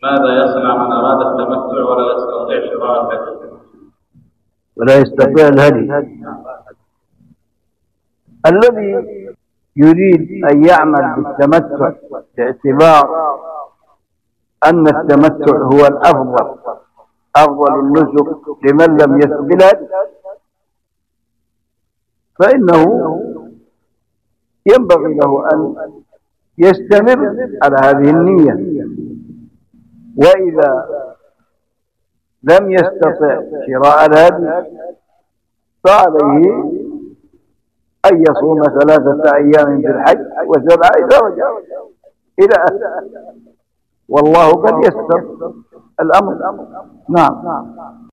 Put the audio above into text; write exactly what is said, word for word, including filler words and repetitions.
ماذا يصنع من أراد التمتع ولا يستطيع شراء الهدي؟ ولا يستطيع الهدي. الذي يريد أن يعمل بالتمتع باعتبار أن التمتع هو الأفضل، أفضل النسك لمن لم يسبل، فإنه ينبغي له أن يستمر على هذه النية. وإذا لم يستطع شراء الهدي فعليه أن يصوم ثلاثة أيام في الحج وسبعة إذا رجع إلى أهله، والله قد يسر الأمر. نعم.